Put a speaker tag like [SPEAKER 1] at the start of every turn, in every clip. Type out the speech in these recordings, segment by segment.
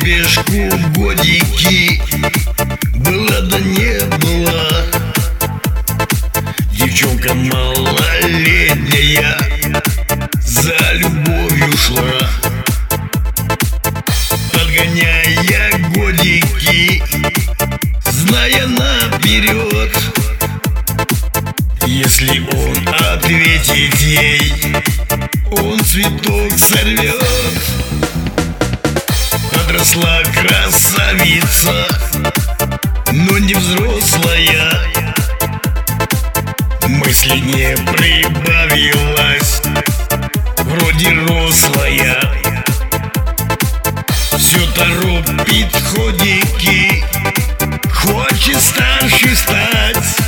[SPEAKER 1] спешку годики. Была да не была. Девчонка малолетняя за любовью шла, подгоняя годики, зная наперед, если он ответит ей, он цветок сорвет. Подросла красавица, но не взрослая, мысли не прибавилась, вроде рослая. Все торопит ходики, хочет старше стать.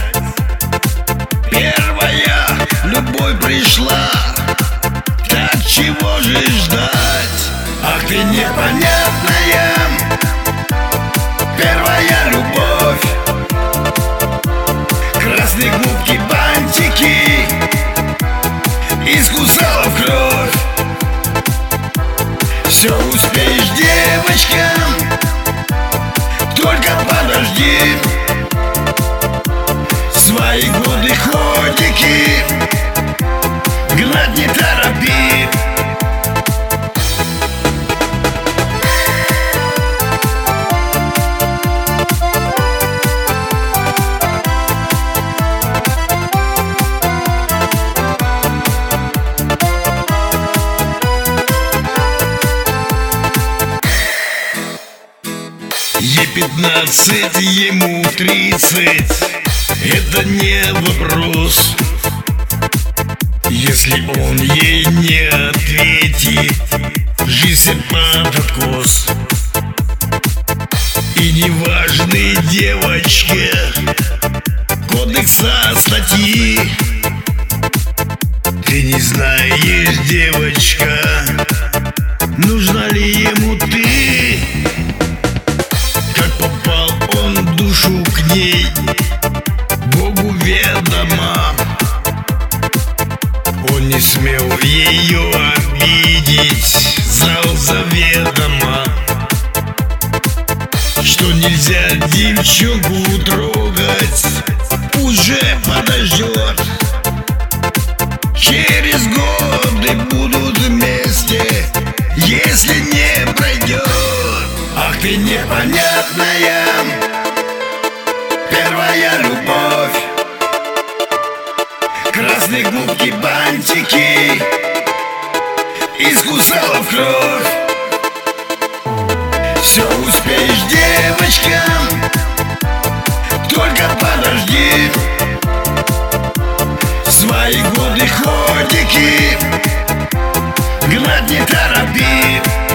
[SPEAKER 1] Первая любовь пришла, так чего же ждать? Ах ты непонятная, первая любовь. Красные губки, бантики, искусала в кровь. Все успеешь, девочка, только подожди. Свои годы ходики гнать не торопи. Ей 15, ему 30. Это не вопрос, если он ей не ответит, жизнь под откос. И неважный девочке кодекса статьи. Ты не знаешь, девочка, нужна ли ему ты. Как попал он в душу к ней, Богу ведомо. Он не смел ее обидеть, знал заведомо, что нельзя девчонку трогать. Уже подождет, через годы будут вместе, если не пройдет. Ах ты непонятная, первая любовь. Красные губки, бантики, искусала в кровь. Все успеешь, девочка, только подожди. Свои годы ходики гнать не торопи.